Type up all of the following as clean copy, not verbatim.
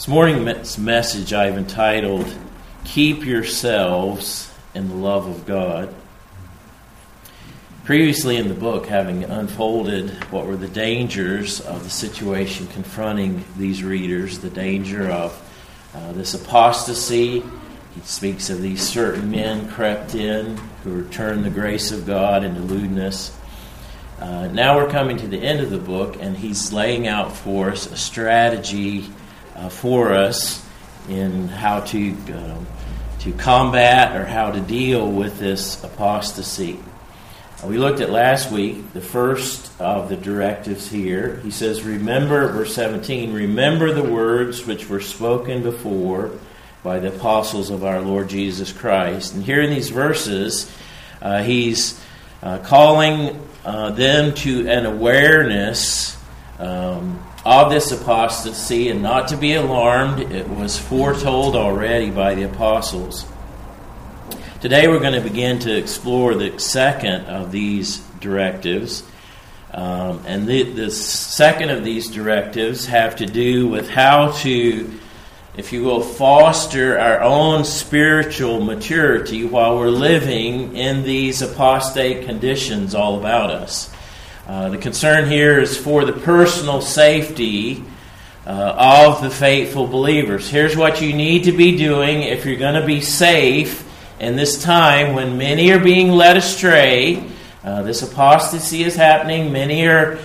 This morning's message I've entitled, Keep Yourselves in the Love of God. Previously in the book, having unfolded what were the dangers of the situation confronting these readers, the danger of this apostasy. He speaks of these certain men crept in who returned the grace of God into lewdness. Now we're coming to the end of the book, and he's laying out for us a strategy for us in how to combat or how to deal with this apostasy. We looked at last week the first of the directives here. He says, remember, verse 17, remember the words which were spoken before by the apostles of our Lord Jesus Christ. And here in these verses, he's calling them to an awareness of this apostasy and not to be alarmed. It was foretold already by the apostles. Today we're going to begin to explore the second of these directives. And the second of these directives have to do with how to, if you will, foster our own spiritual maturity while we're living in these apostate conditions all about us. The concern here is for the personal safety of the faithful believers. Here's what you need to be doing if you're going to be safe in this time when many are being led astray. This apostasy is happening. Many are,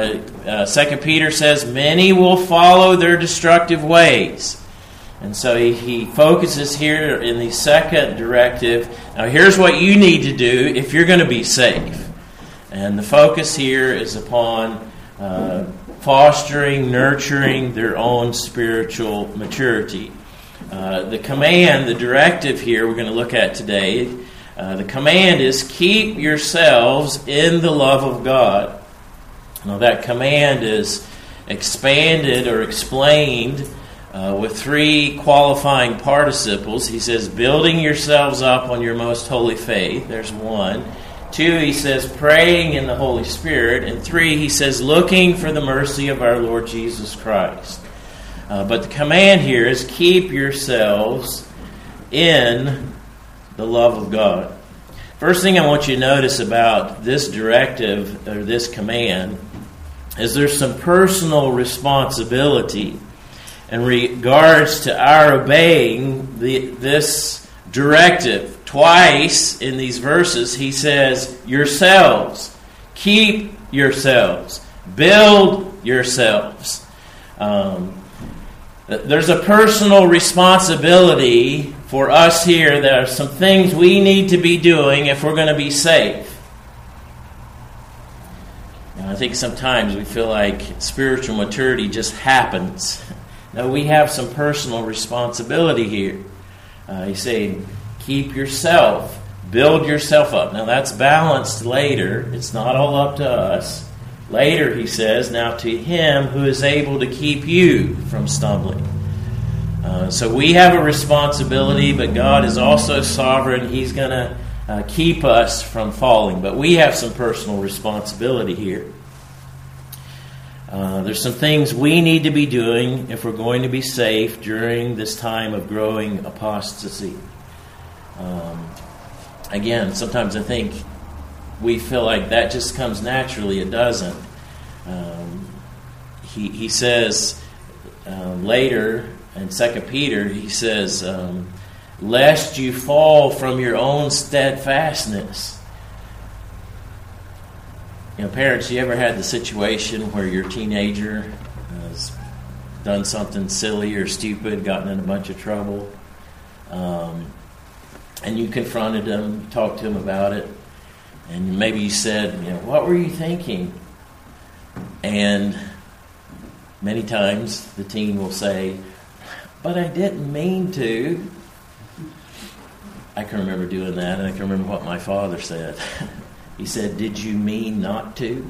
2 Peter says, many will follow their destructive ways. And so he focuses here in the second directive. Now here's what you need to do if you're going to be safe. And the focus here is upon fostering, nurturing their own spiritual maturity. The command, the directive here we're going to look at today, the command is keep yourselves in the love of God. Now that command is expanded or explained with three qualifying participles. He says, building yourselves up on your most holy faith. There's one. 2, he says, praying in the Holy Spirit. And 3, he says, looking for the mercy of our Lord Jesus Christ. But the command here is keep yourselves in the love of God. First thing I want you to notice about this directive, or this command, is there's some personal responsibility in regards to our obeying this directive. Twice in these verses, he says, yourselves, keep yourselves, build yourselves. There's a personal responsibility for us here. There are some things we need to be doing if we're going to be safe. And I think sometimes we feel like spiritual maturity just happens. No, we have some personal responsibility here. He's saying, keep yourself, build yourself up. Now that's balanced later. It's not all up to us. Later he says, now to him who is able to keep you from stumbling. So we have a responsibility, but God is also sovereign. He's going to keep us from falling. But we have some personal responsibility here. There's some things we need to be doing if we're going to be safe during this time of growing apostasy. Again, sometimes I think we feel like that just comes naturally. It doesn't. He says later in 2 Peter, he says, lest you fall from your own steadfastness. You know, parents, you ever had the situation where your teenager has done something silly or stupid, gotten in a bunch of trouble, and you confronted him, talked to him about it, and maybe you said, what were you thinking? And many times the teen will say, but I didn't mean to. I can remember doing that, and I can remember what my father said. He said, did you mean not to?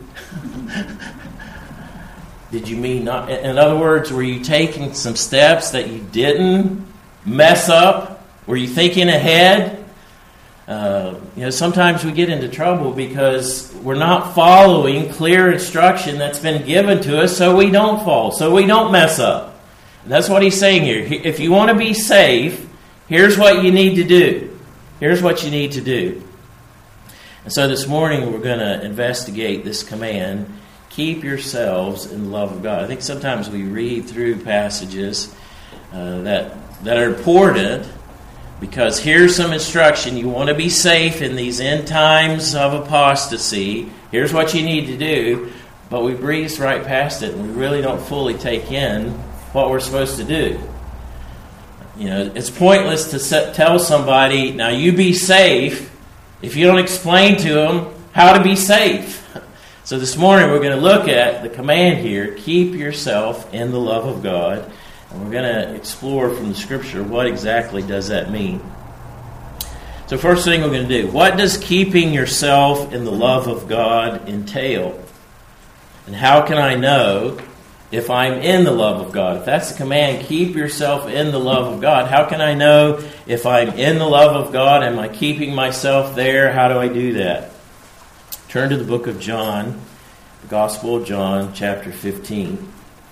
Did you mean not? In other words, were you taking some steps that you didn't mess up? Were you thinking ahead? Sometimes we get into trouble because we're not following clear instruction that's been given to us so we don't fall, so we don't mess up. And that's what he's saying here. If you want to be safe, here's what you need to do. Here's what you need to do. And so this morning we're going to investigate this command, keep yourselves in the love of God. I think sometimes we read through passages that are important because here's some instruction. You want to be safe in these end times of apostasy. Here's what you need to do. But we breeze right past it and we really don't fully take in what we're supposed to do. You know, it's pointless to tell somebody, now you be safe, if you don't explain to them how to be safe. So this morning we're going to look at the command here, keep yourself in the love of God. And we're going to explore from the Scripture what exactly does that mean. So first thing we're going to do, what does keeping yourself in the love of God entail? And how can I know if I'm in the love of God? If that's the command, keep yourself in the love of God. How can I know if I'm in the love of God? Am I keeping myself there? How do I do that? Turn to the book of John, the Gospel of John, chapter 15.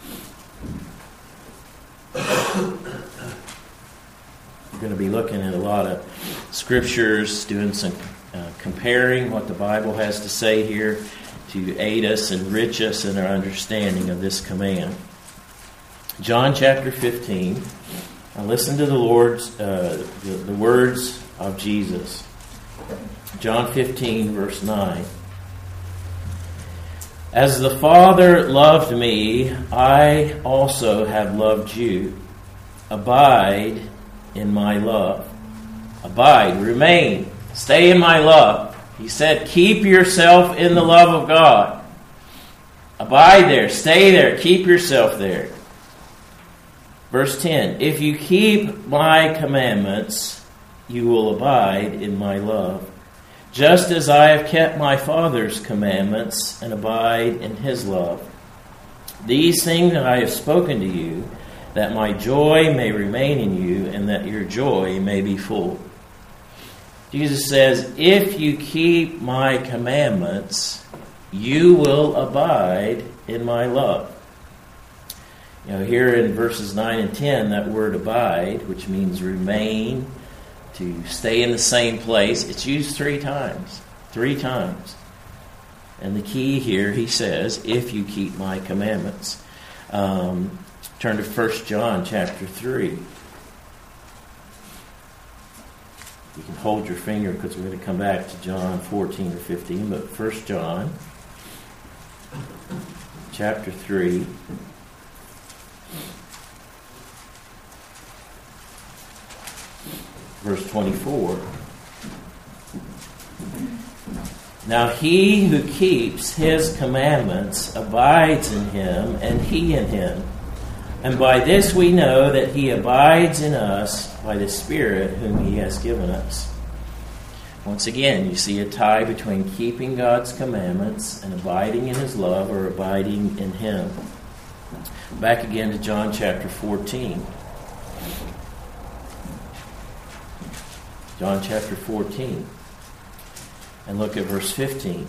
We're going to be looking at a lot of scriptures, doing some comparing what the Bible has to say here to aid us, enrich us in our understanding of this command. John chapter 15. Now listen to the Lord's the words of Jesus. John 15, verse 9. As the Father loved me, I also have loved you. Abide in my love. Abide, remain, stay in my love. He said, keep yourself in the love of God. Abide there, stay there, keep yourself there. Verse 10, if you keep my commandments, you will abide in my love, just as I have kept my Father's commandments and abide in his love. These things I have spoken to you, that my joy may remain in you, and that your joy may be full. Jesus says, if you keep my commandments, you will abide in my love. You know, here in verses 9 and 10, that word abide, which means remain, to stay in the same place, it's used 3 times. 3 times. And the key here, he says, if you keep my commandments. Turn to 1 John chapter 3. You can hold your finger because we're going to come back to John 14 or 15. But 1 John chapter 3. Verse 24. Now he who keeps his commandments abides in him, and he in him. And by this we know that he abides in us by the Spirit whom he has given us. Once again, you see a tie between keeping God's commandments and abiding in his love, or abiding in him. Back again to John chapter 14. John chapter 14. And look at verse 15.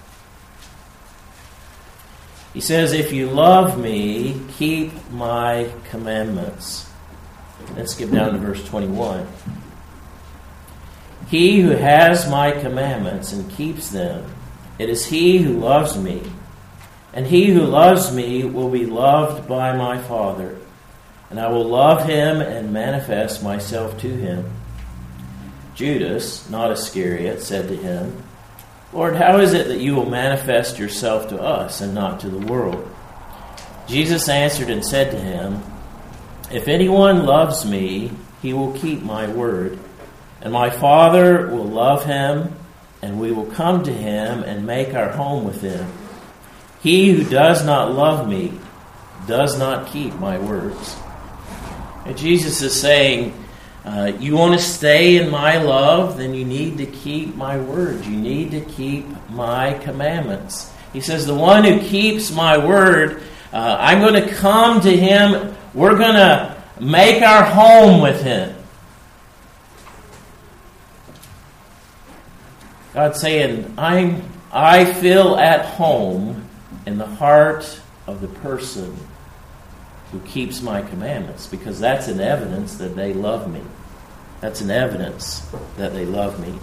He says, if you love me, keep my commandments. Let's skip down to verse 21. He who has my commandments and keeps them, it is he who loves me. And he who loves me will be loved by my Father. And I will love him and manifest myself to him. Judas, not Iscariot, said to him, Lord, how is it that you will manifest yourself to us and not to the world? Jesus answered and said to him, if anyone loves me, he will keep my word, and my Father will love him, and we will come to him and make our home with him. He who does not love me does not keep my words. And Jesus is saying, you want to stay in my love, then you need to keep my word. You need to keep my commandments. He says, the one who keeps my word, I'm going to come to him. We're going to make our home with him. God's saying, I feel at home in the heart of the person who keeps my commandments, because that's an evidence that they love me. That's an evidence that they love me.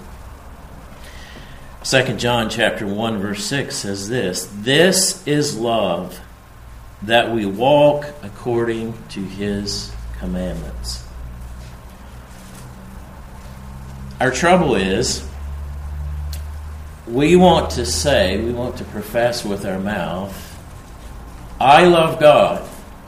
2 John chapter 1 verse 6 says this, "This is love, that we walk according to his commandments." Our trouble is, we want to profess with our mouth, "I love God."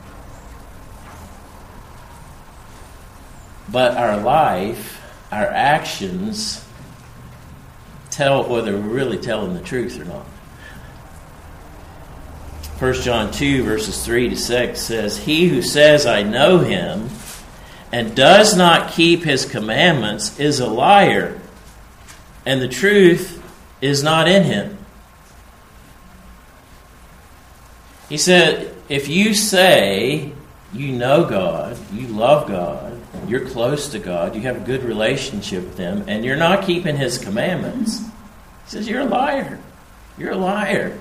But our life, our actions, tell whether we're really telling the truth or not. 1 John 2 verses 3 to 6 says, "He who says, 'I know him,' and does not keep his commandments is a liar, and the truth is not in him." He said, if you say you know God, you love God, you're close to God, you have a good relationship with him, and you're not keeping his commandments, he says you're a liar. You're a liar.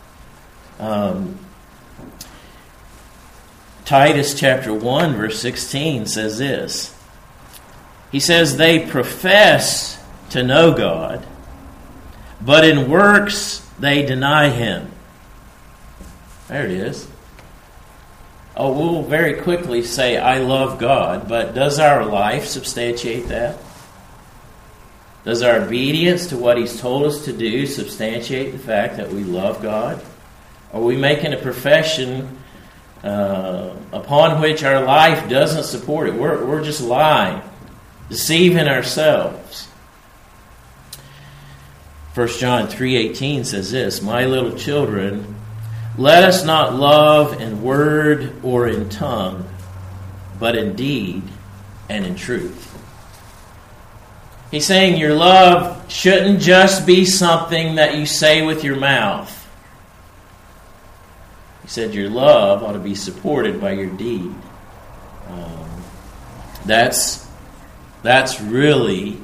Titus chapter 1 verse 16 says this. He says, "They profess to know God, but in works they deny him." There it is. Oh, we'll very quickly say, "I love God," but does our life substantiate that? Does our obedience to what he's told us to do substantiate the fact that we love God? Are we making a profession upon which our life doesn't support it? We're just lying, deceiving ourselves. 1 John 3:18 says this, "My little children, let us not love in word or in tongue, but in deed and in truth." He's saying your love shouldn't just be something that you say with your mouth. He said your love ought to be supported by your deed. That's really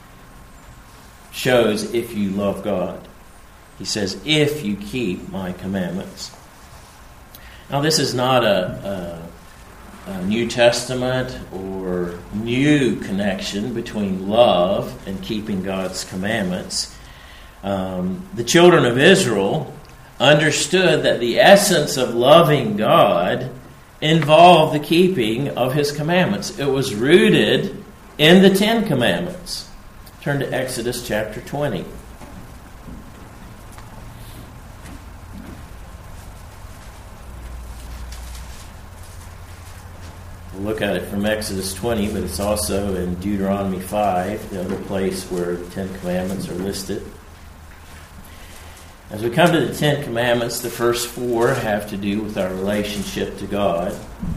shows if you love God. He says, "If you keep my commandments." Now, this is not a New Testament or new connection between love and keeping God's commandments. The children of Israel understood that the essence of loving God involved the keeping of his commandments. It was rooted in the 10 Commandments. Turn to Exodus chapter 20. We'll look at it from Exodus 20, but it's also in Deuteronomy 5, the other place where the 10 Commandments are listed. As we come to the 10 Commandments, the first 4 have to do with our relationship to God.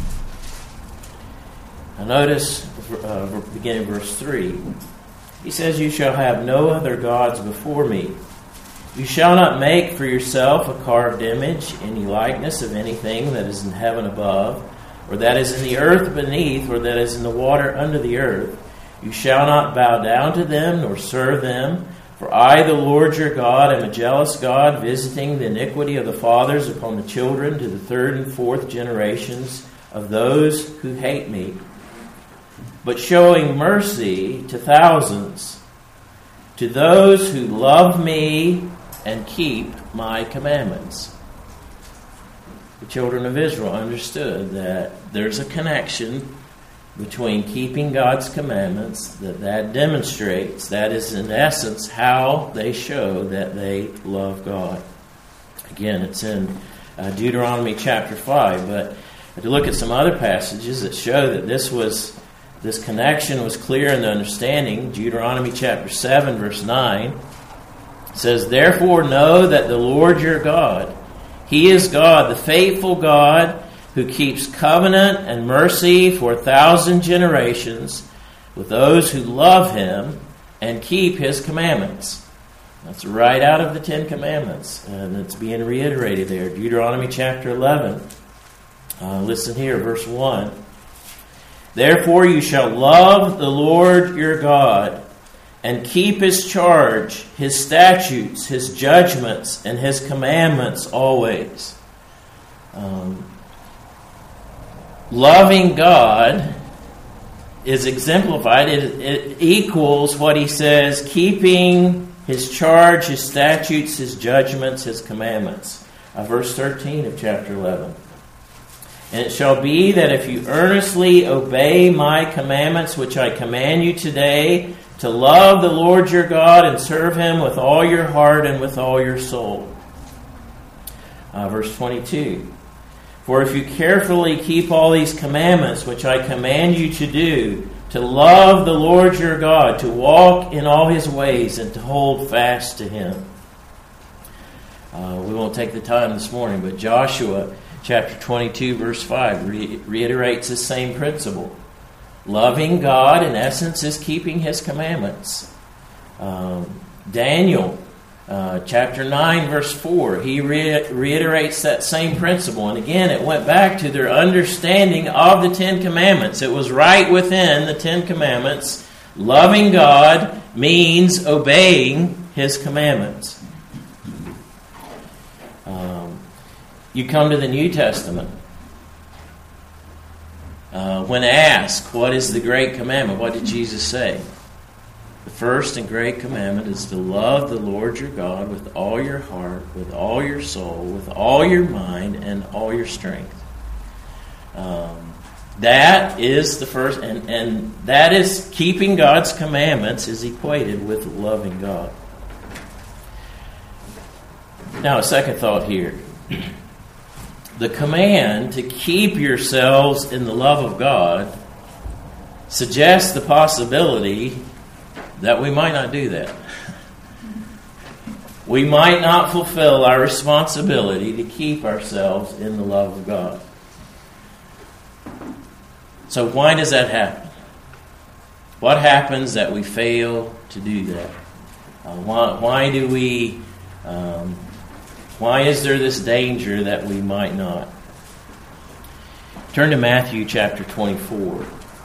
Now notice, beginning verse 3, he says, "You shall have no other gods before me. You shall not make for yourself a carved image, any likeness of anything that is in heaven above, or that is in the earth beneath, or that is in the water under the earth. You shall not bow down to them, nor serve them. For I, the Lord your God, am a jealous God, visiting the iniquity of the fathers upon the children to the 3rd and 4th generations of those who hate me, but showing mercy to thousands, to those who love me and keep my commandments." The children of Israel understood that there's a connection between keeping God's commandments, that demonstrates, that is in essence how they show that they love God. Again, it's in Deuteronomy chapter 5, but to look at some other passages that show that this connection was clear in the understanding. Deuteronomy chapter 7 verse 9 says, "Therefore know that the Lord your God, he is God, the faithful God, who keeps covenant and mercy for 1,000 generations with those who love him and keep his commandments." That's right out of the 10 Commandments, and it's being reiterated there. Deuteronomy chapter 11. Listen here, verse 1. "Therefore you shall love the Lord your God and keep his charge, his statutes, his judgments, and his commandments always." loving God is exemplified. It equals what he says, keeping his charge, his statutes, his judgments, his commandments. Verse 13 of chapter 11. And it shall be that if you earnestly obey my commandments, which I command you today, to love the Lord your God and serve him with all your heart and with all your soul. Verse 22. For if you carefully keep all these commandments, which I command you to do, to love the Lord your God, to walk in all his ways, and to hold fast to him. We won't take the time this morning, but Joshua chapter 22, verse 5 reiterates the same principle. Loving God, in essence, is keeping his commandments. Daniel chapter 9, verse 4, he reiterates that same principle. And again, it went back to their understanding of the Ten Commandments. It was right within the Ten Commandments. Loving God means obeying his commandments. You come to the New Testament. When asked, what is the great commandment? What did Jesus say? The first and great commandment is to love the Lord your God with all your heart, with all your soul, with all your mind, and all your strength. That is the first, and that is keeping God's commandments is equated with loving God. Now, a second thought here. The command to keep yourselves in the love of God suggests the possibility that we might not do that. We might not fulfill our responsibility to keep ourselves in the love of God. So why does that happen? What happens that we fail to do that? Why do we... Why is there this danger that we might not? Turn to Matthew chapter 24.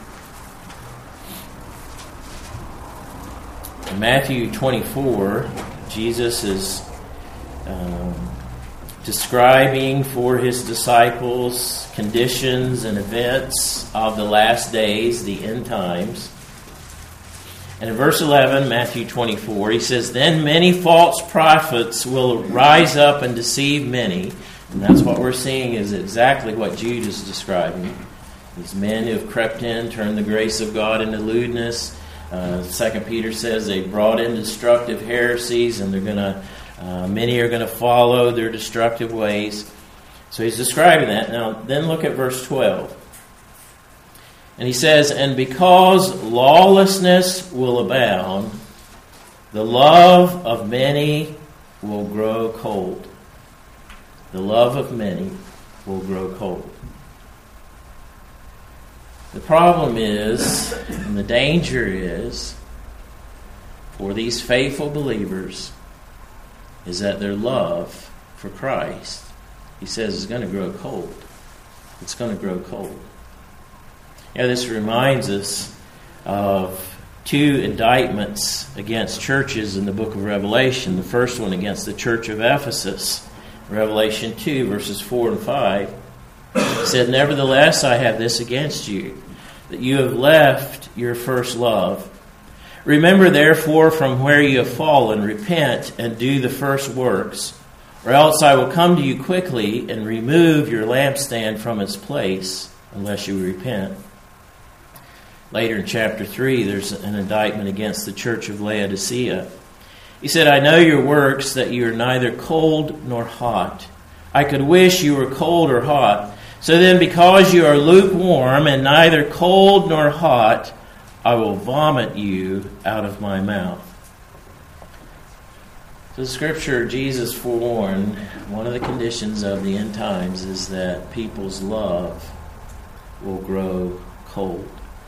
In Matthew 24, Jesus is describing for his disciples conditions and events of the last days, the end times. And in verse 11, Matthew 24, he says, Then many false prophets will rise up and deceive many. And that's what we're seeing is exactly what Jude is describing. These men who have crept in, turned the grace of God into lewdness. 2 Peter says they brought in destructive heresies, and many are going to follow their destructive ways. So he's describing that. Now, then look at verse 12. And he says, And because lawlessness will abound, the love of many will grow cold. The love of many will grow cold. The problem is, and the danger is, for these faithful believers, is that their love for Christ, he says, is going to grow cold. It's going to grow cold. This reminds us of two indictments against churches in the book of Revelation. The first one against the church of Ephesus. Revelation 2, verses 4 and 5. It said, Nevertheless, I have this against you, that you have left your first love. Remember, therefore, from where you have fallen, repent and do the first works, or else I will come to you quickly and remove your lampstand from its place, unless you repent. Later in chapter 3, there's an indictment against the church of Laodicea. He said, I know your works, that you are neither cold nor hot. I could wish you were cold or hot. So then, because you are lukewarm and neither cold nor hot, I will vomit you out of my mouth. So the scripture, Jesus forewarned, one of the conditions of the end times is that people's love will grow cold.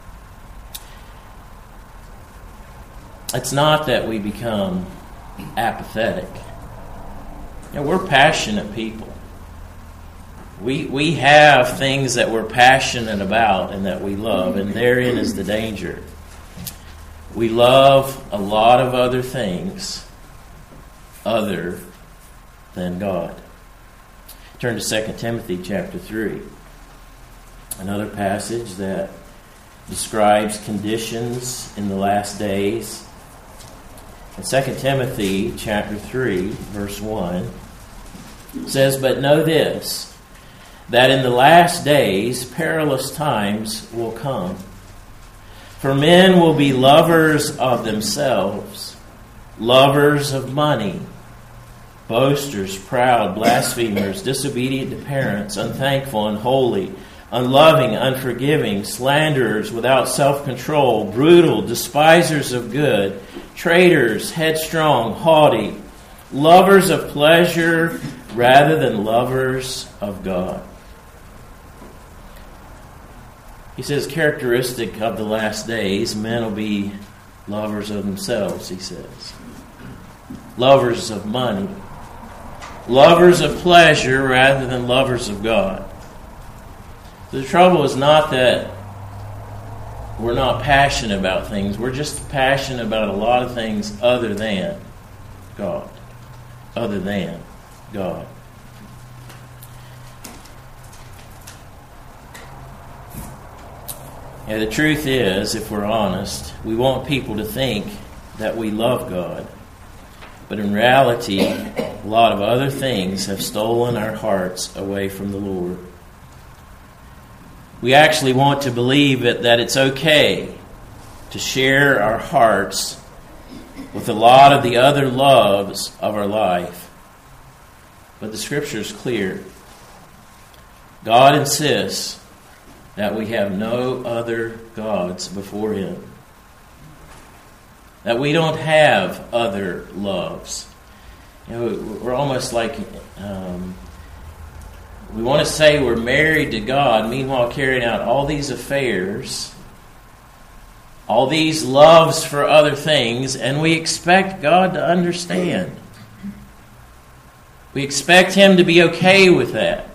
It's not that we become apathetic. We're passionate people. We have things that we're passionate about and that we love, and therein is the danger. We love a lot of other things other than God. Turn to 2 Timothy chapter 3. Another passage that describes conditions in the last days. In 2 Timothy chapter 3, verse 1, it says, "But know this, that in the last days perilous times will come. For men will be lovers of themselves, lovers of money, boasters, proud, blasphemers, disobedient to parents, unthankful, unholy, unloving, unforgiving, slanderers, without self-control, brutal, despisers of good, traitors, headstrong, haughty, lovers of pleasure rather than lovers of God." He says, characteristic of the last days, men will be lovers of themselves, he says. Lovers of money. Lovers of pleasure rather than lovers of God. The trouble is not that we're not passionate about things. We're just passionate about a lot of things other than God. Other than God. And the truth is, if we're honest, we want people to think that we love God. But in reality, a lot of other things have stolen our hearts away from the Lord. We actually want to believe that it's okay to share our hearts with a lot of the other loves of our life. But the Scripture is clear. God insists that we have no other gods before Him. That we don't have other loves. You know, we're almost like we want to say we're married to God, meanwhile carrying out all these affairs, all these loves for other things, and we expect God to understand. We expect Him to be okay with that.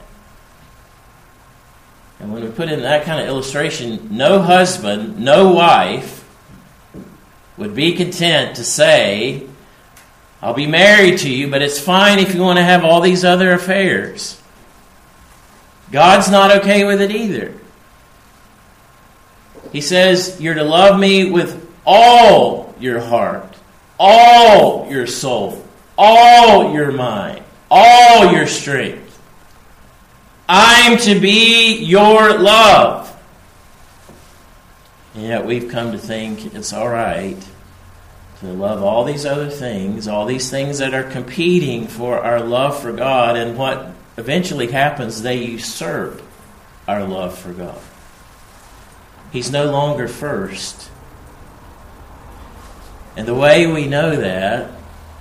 And when we put in that kind of illustration, no husband, no wife would be content to say, "I'll be married to you, but it's fine if you want to have all these other affairs." God's not okay with it either. He says, "You're to love me with all your heart, all your soul, all your mind, all your strength. I'm to be your love." And yet we've come to think it's all right to love all these other things, all these things that are competing for our love for God, and what eventually happens, they usurp our love for God. He's no longer first. And the way we know that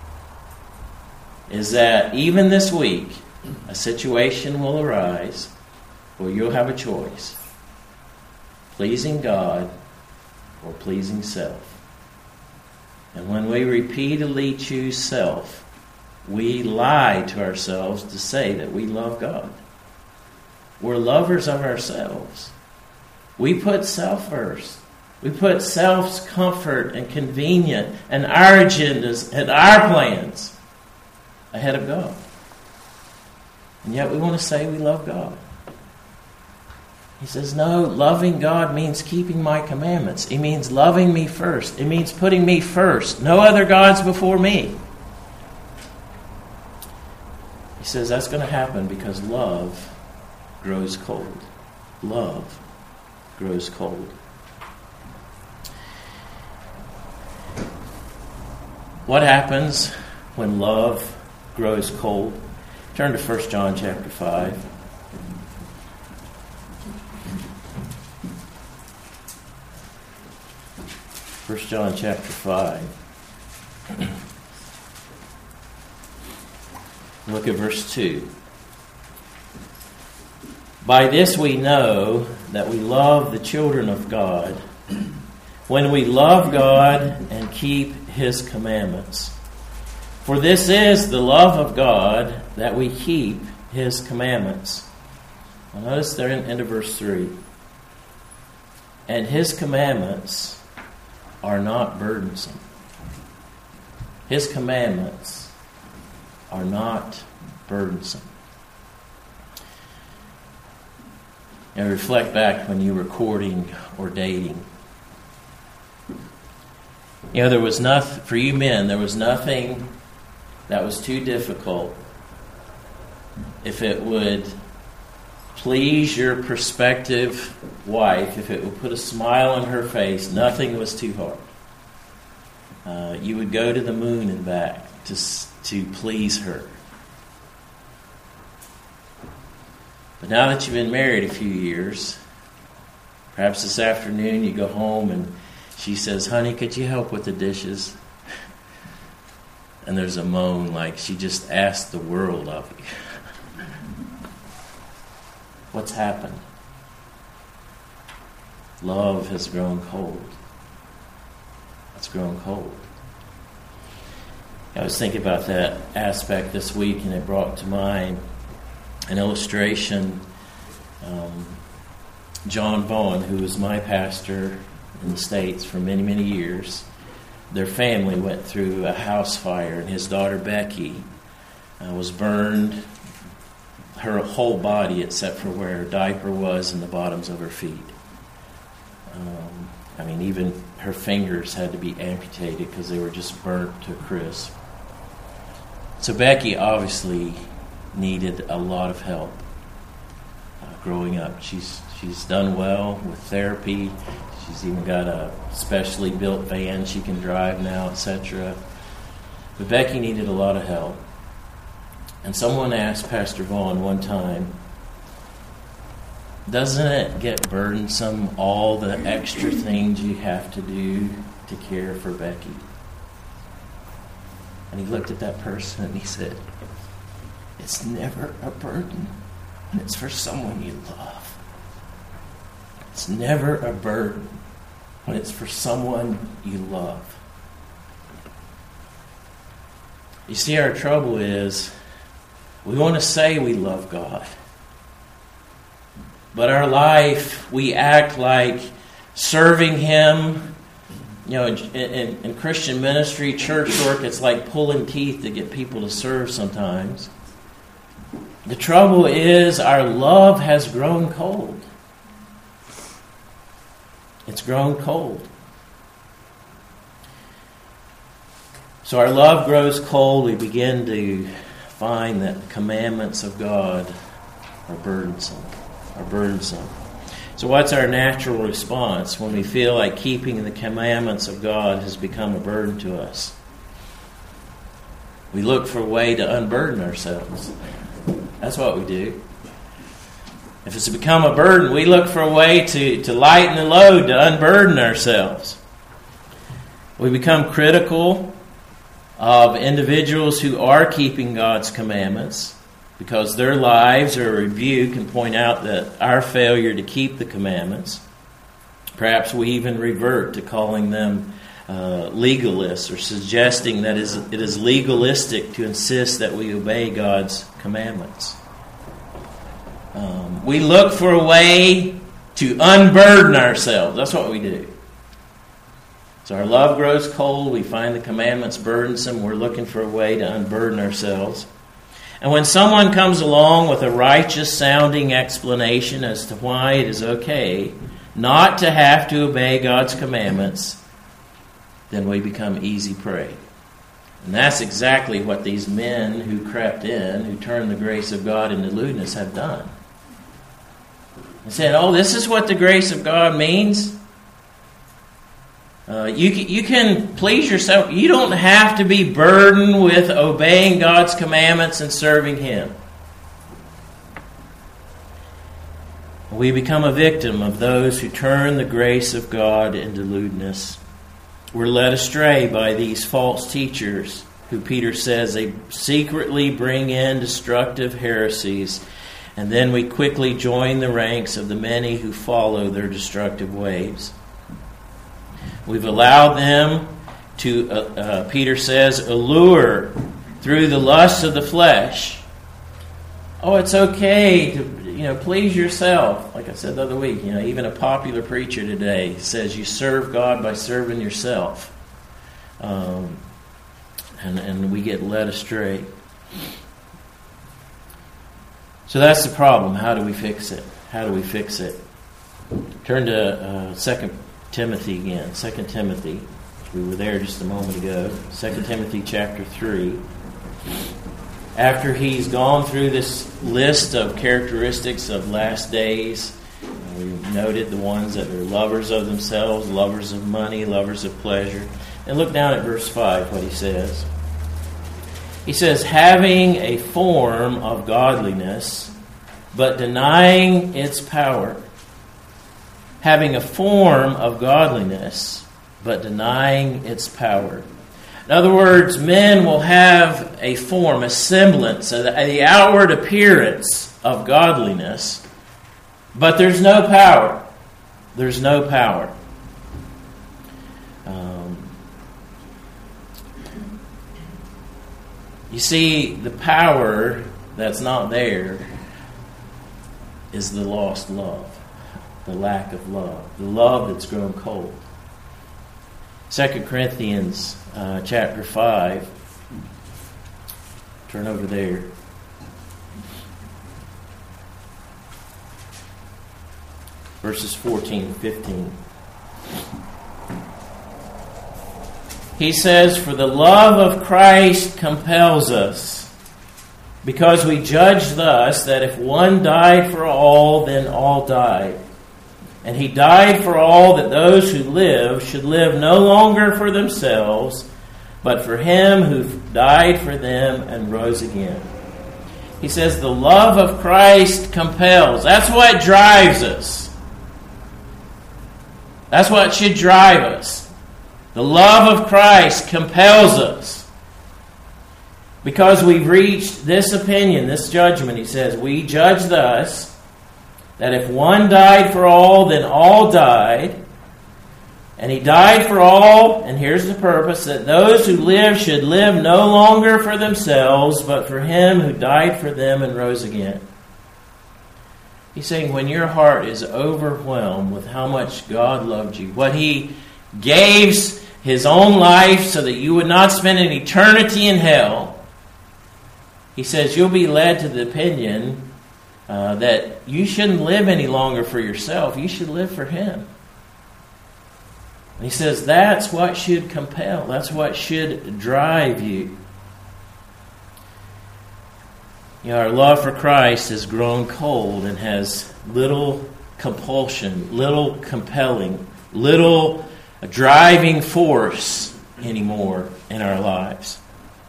is that even this week, a situation will arise where you'll have a choice: pleasing God or pleasing self. And when we repeatedly choose self, we lie to ourselves to say that we love God. We're lovers of ourselves. We put self first. We put self's comfort and convenience and our agendas and our plans ahead of God. And yet we want to say we love God. He says, no, loving God means keeping my commandments. It means loving me first. It means putting me first. No other gods before me. He says that's going to happen because love grows cold. Love grows cold. What happens when love grows cold? Turn to 1 John chapter 5. 1 John chapter 5. Look at verse 2. By this we know that we love the children of God, when we love God and keep His commandments. For this is the love of God, that we keep His commandments. Now notice there into verse 3. And His commandments are not burdensome. His commandments are not burdensome. And reflect back when you were courting or dating. There was nothing, for you men, there was nothing that was too difficult if it would please your prospective wife, if it would put a smile on her face. Nothing was too hard. You would go to the moon and back to please her. But now that you've been married a few years, perhaps this afternoon you go home and she says, "Honey, could you help with the dishes?" And there's a moan like she just asked the world of you. What's happened? Love has grown cold. It's grown cold. I was thinking about that aspect this week, and it brought to mind an illustration. John Vaughn, who was my pastor in the States for many, many years, their family went through a house fire, and his daughter Becky was burned, her whole body except for where her diaper was and the bottoms of her feet. Even her fingers had to be amputated because they were just burnt to a crisp. So Becky obviously needed a lot of help growing up. She's done well with therapy. She's even got a specially built van she can drive now, etc. But Becky needed a lot of help. And someone asked Pastor Vaughn one time, "Doesn't it get burdensome, all the extra things you have to do to care for Becky?" And he looked at that person and he said, "It's never a burden when it's for someone you love. It's never a burden when it's for someone you love." You see, our trouble is we want to say we love God, but our life, we act like serving Him. In Christian ministry, church work, it's like pulling teeth to get people to serve sometimes. The trouble is our love has grown cold. It's grown cold. So our love grows cold. We begin to find that the commandments of God are burdensome. So what's our natural response when we feel like keeping the commandments of God has become a burden to us? We look for a way to unburden ourselves. That's what we do. If it's become a burden, we look for a way to lighten the load, to unburden ourselves. We become critical of individuals who are keeping God's commandments, because their lives or a review can point out that our failure to keep the commandments. Perhaps we even revert to calling them legalists, or suggesting that it is legalistic to insist that we obey God's commandments. We look for a way to unburden ourselves. That's what we do. So our love grows cold. We find the commandments burdensome. We're looking for a way to unburden ourselves. And when someone comes along with a righteous-sounding explanation as to why it is okay not to have to obey God's commandments, then we become easy prey. And that's exactly what these men who crept in, who turned the grace of God into lewdness, have done. They said, "Oh, this is what the grace of God means? You can please yourself. You don't have to be burdened with obeying God's commandments and serving Him." We become a victim of those who turn the grace of God into lewdness. We're led astray by these false teachers who Peter says they secretly bring in destructive heresies, and then we quickly join the ranks of the many who follow their destructive ways. We've allowed them to, Peter says, allure through the lusts of the flesh. Oh, it's okay to, please yourself. Like I said the other week, even a popular preacher today says you serve God by serving yourself. And we get led astray. So that's the problem. How do we fix it? How do we fix it? Turn to 2 Timothy again. 2 Timothy. We were there just a moment ago. 2 Timothy chapter 3. After he's gone through this list of characteristics of last days, we've noted the ones that are lovers of themselves, lovers of money, lovers of pleasure. And look down at verse 5, what he says. He says, having a form of godliness, but denying its power. Having a form of godliness, but denying its power. In other words, men will have a form, a semblance, the outward appearance of godliness, but there's no power. There's no power. You see, the power that's not there is the lost love, the lack of love, the love that's grown cold. 2 Corinthians chapter 5. Turn over there. Verses 14 and 15. He says, for the love of Christ compels us, because we judge thus that if one died for all, then all died. And he died for all, that those who live should live no longer for themselves, but for him who died for them and rose again. He says the love of Christ compels. That's what drives us. That's what should drive us. The love of Christ compels us. Because we've reached this opinion, this judgment, he says, we judge thus, that if one died for all, then all died. And he died for all, and here's the purpose, that those who live should live no longer for themselves, but for him who died for them and rose again. He's saying when your heart is overwhelmed with how much God loved you, what he gave his own life so that you would not spend an eternity in hell, he says you'll be led to the opinion that you shouldn't live any longer for yourself. You should live for him. And he says that's what should compel. That's what should drive you. You know, our love for Christ has grown cold and has little compulsion, little compelling, little driving force anymore in our lives.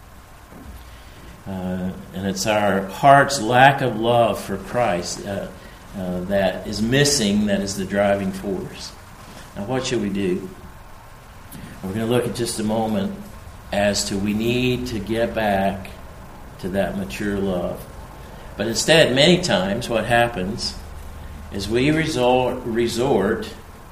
And it's our heart's lack of love for Christ that is missing, that is the driving force. Now, what should we do? We're going to look at just a moment as to we need to get back to that mature love. But instead, many times what happens is we resort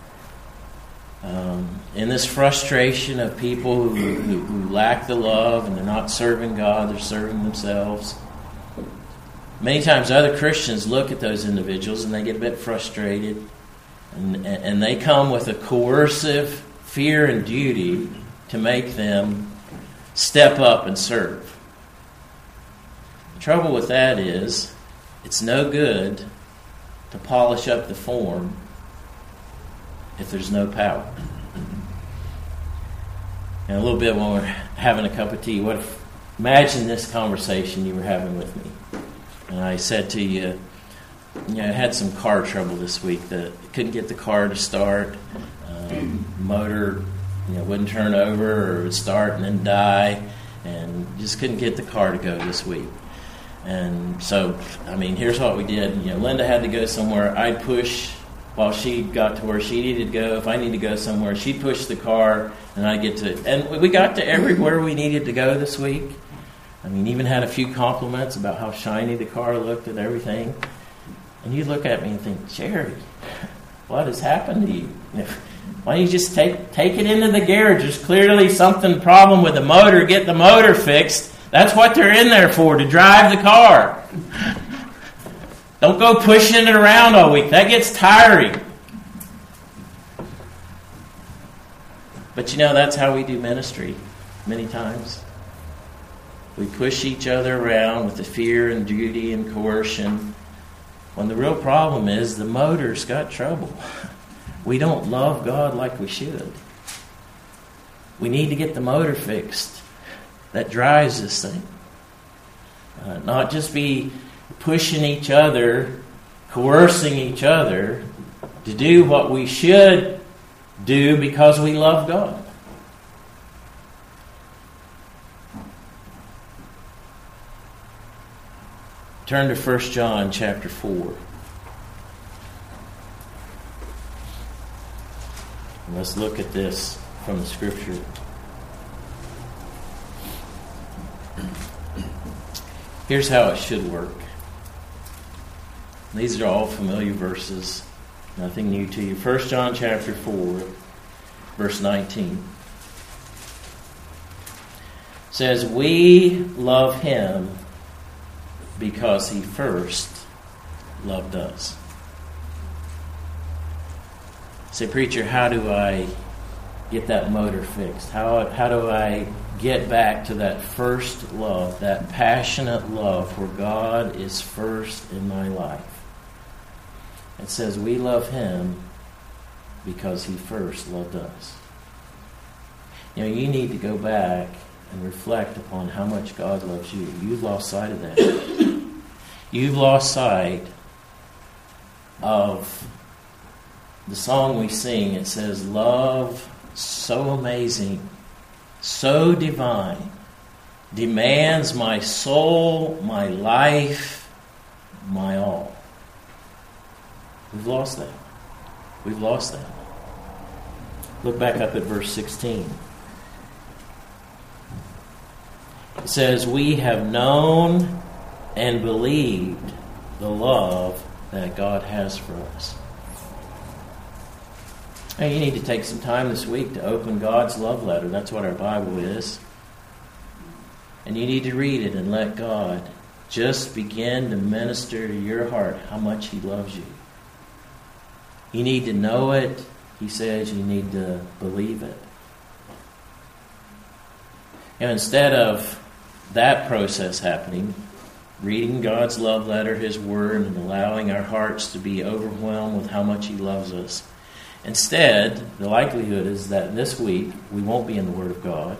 in this frustration of people who lack the love and they're not serving God, they're serving themselves. Many times other Christians look at those individuals and they get a bit frustrated and they come with a coercive fear and duty to make them step up and serve. The trouble with that is it's no good to polish up the form if there's no power. And a little bit when we're having a cup of tea, imagine this conversation you were having with me. And I said to you, I had some car trouble this week. Couldn't get the car to start. Motor, wouldn't turn over or would start and then die. And just couldn't get the car to go this week. And so, here's what we did. Linda had to go somewhere. I'd push while she got to where she needed to go. If I need to go somewhere, she'd push the car, and I'd get to... And we got to everywhere we needed to go this week. Even had a few compliments about how shiny the car looked and everything. And you look at me and think, Jerry, what has happened to you? Why don't you just take it into the garage? There's clearly something problem with the motor. Get the motor fixed. That's what they're in there for, to drive the car. Don't go pushing it around all week. That gets tiring. But that's how we do ministry many times. We push each other around with the fear and duty and coercion. when the real problem is the motor's got trouble. We don't love God like we should. We need to get the motor fixed that drives this thing. Not just be pushing each other, coercing each other to do what we should do because we love God. Turn to 1 John chapter 4. And let's look at this from the Scripture. Here's how it should work. These are all familiar verses. Nothing new to you. 1 John chapter 4, verse 19. Says, we love him because he first loved us. Say, preacher, how do I get that motor fixed? How do I get back to that first love, that passionate love where God is first in my life? It says we love him because he first loved us. You know, you need to go back and reflect upon how much God loves you. You've lost sight of that. You've lost sight of the song we sing. It says, love so amazing, so divine, demands my soul, my life, my all. We've lost that. We've lost that. Look back up at verse 16. It says, we have known and believed the love that God has for us. Now, you need to take some time this week to open God's love letter. That's what our Bible is. And you need to read it and let God just begin to minister to your heart how much he loves you. You need to know it. He says you need to believe it. And instead of that process happening, reading God's love letter, his word, and allowing our hearts to be overwhelmed with how much he loves us, instead, the likelihood is that this week we won't be in the Word of God.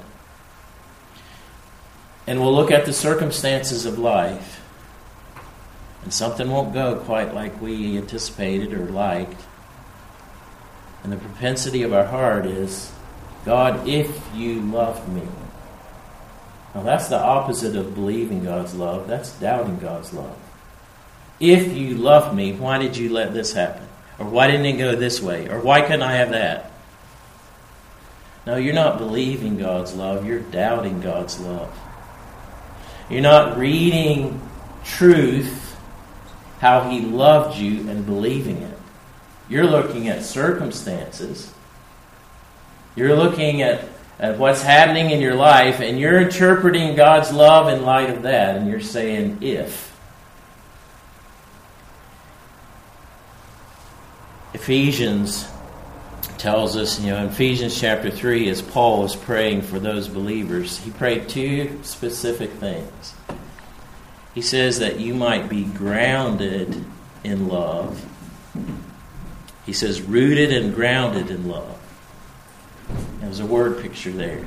And we'll look at the circumstances of life, and something won't go quite like we anticipated or liked. And the propensity of our heart is, God, if you loved me. Now that's the opposite of believing God's love. That's doubting God's love. If you loved me, why did you let this happen? Or why didn't it go this way? Or why couldn't I have that? No, you're not believing God's love. You're doubting God's love. You're not reading truth, how he loved you, and believing it. You're looking at circumstances. You're looking at what's happening in your life, and you're interpreting God's love in light of that, and you're saying, if. Ephesians tells us, in Ephesians chapter 3, as Paul was praying for those believers, he prayed two specific things. He says that you might be grounded in love. He says rooted and grounded in love. There's a word picture there.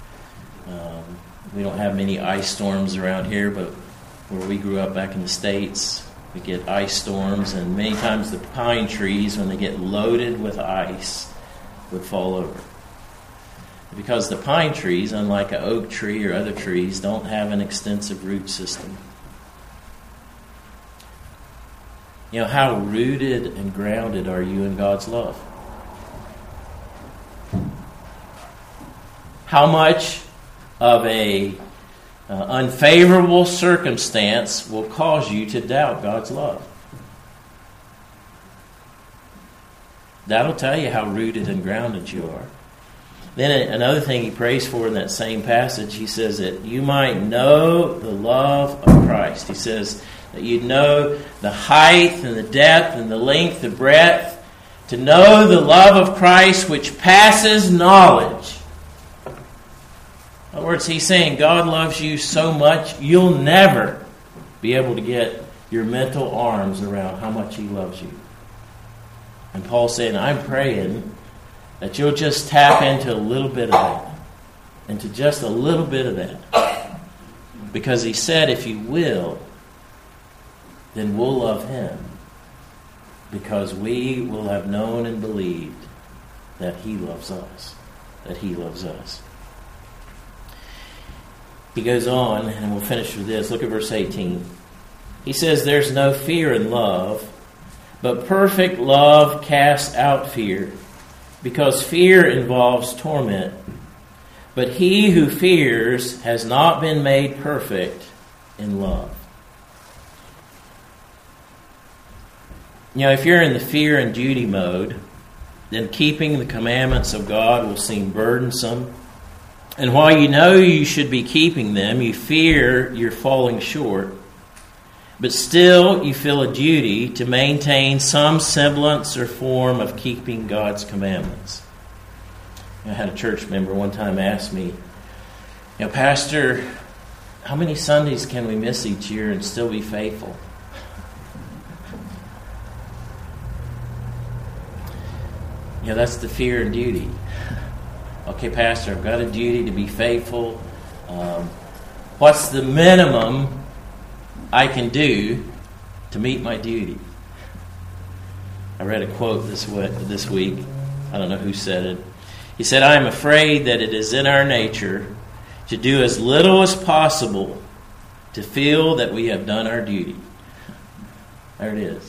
We don't have many ice storms around here, but where we grew up back in the States, we get ice storms, and many times the pine trees, when they get loaded with ice, would fall over. Because the pine trees, unlike an oak tree or other trees, don't have an extensive root system. How rooted and grounded are you in God's love? How much of a unfavorable circumstance will cause you to doubt God's love? That'll tell you how rooted and grounded you are. Then another thing he prays for in that same passage, he says that you might know the love of Christ. He says that you know the height and the depth and the length, the breadth, to know the love of Christ which passes knowledge. In other words, he's saying God loves you so much, you'll never be able to get your mental arms around how much He loves you. And Paul's saying, I'm praying that you'll just tap into a little bit of that. Into just a little bit of that. Because he said, if you will, then we'll love Him. Because we will have known and believed that He loves us. That He loves us. He goes on, and we'll finish with this. Look at verse 18. He says, there's no fear in love, but perfect love casts out fear, because fear involves torment. But he who fears has not been made perfect in love. You know, if you're in the fear and duty mode, then keeping the commandments of God will seem burdensome. And while you know you should be keeping them, you fear you're falling short. But still, you feel a duty to maintain some semblance or form of keeping God's commandments. I had a church member one time ask me, Pastor, how many Sundays can we miss each year and still be faithful? That's the fear and duty. Okay, Pastor, I've got a duty to be faithful. What's the minimum I can do to meet my duty? I read a quote this week. I don't know who said it. He said, I am afraid that it is in our nature to do as little as possible to feel that we have done our duty. There it is.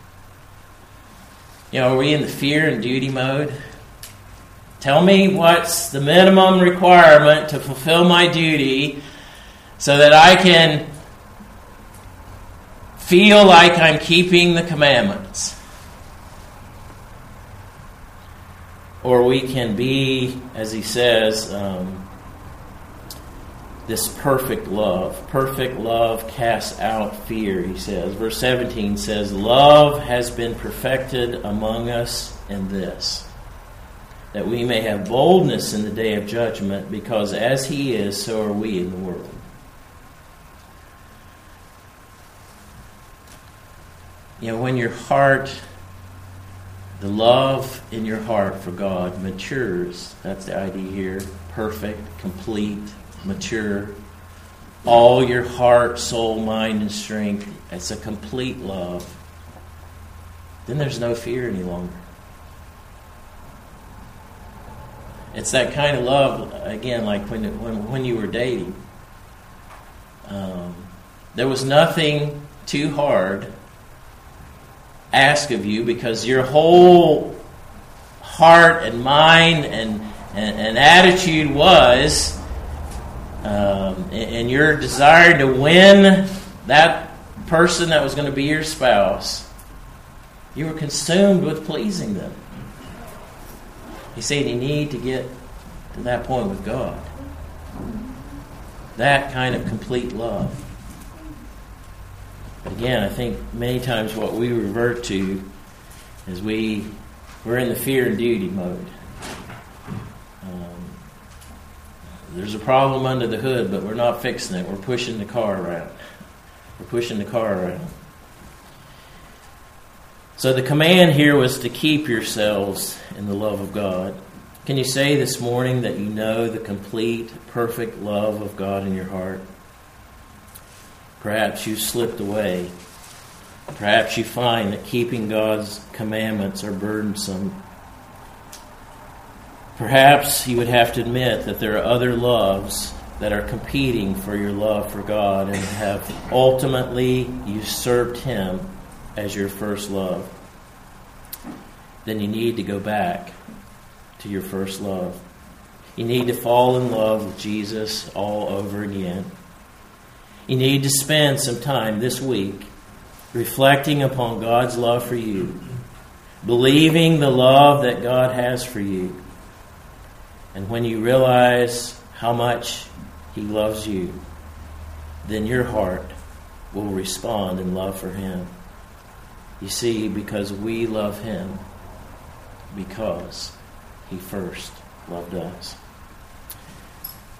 Are we in the fear and duty mode? Tell me what's the minimum requirement to fulfill my duty so that I can feel like I'm keeping the commandments. Or we can be, as he says, this perfect love. Perfect love casts out fear, he says. Verse 17 says, love has been perfected among us in this, that we may have boldness in the day of judgment, because as He is, so are we in the world. When your heart, the love in your heart for God matures, that's the idea here, perfect, complete, mature, all your heart, soul, mind, and strength, it's a complete love, then there's no fear any longer. It's that kind of love, again, like when you were dating. There was nothing too hard asked of you, because your whole heart and mind and attitude was, and your desire to win that person that was going to be your spouse, you were consumed with pleasing them. He said you need to get to that point with God. That kind of complete love. But again, I think many times what we revert to is we're in the fear and duty mode. There's a problem under the hood, but we're not fixing it. We're pushing the car around. So the command here was to keep yourselves in the love of God. Can you say this morning that you know the complete, perfect love of God in your heart? Perhaps you've slipped away. Perhaps you find that keeping God's commandments are burdensome. Perhaps you would have to admit that there are other loves that are competing for your love for God and have ultimately usurped Him as your first love. Then you need to go back to your first love. You need to fall in love with Jesus all over again. You need to spend some time this week reflecting upon God's love for you, believing the love that God has for you. And when you realize how much He loves you, then your heart will respond in love for Him. You see, because we love Him, because He first loved us.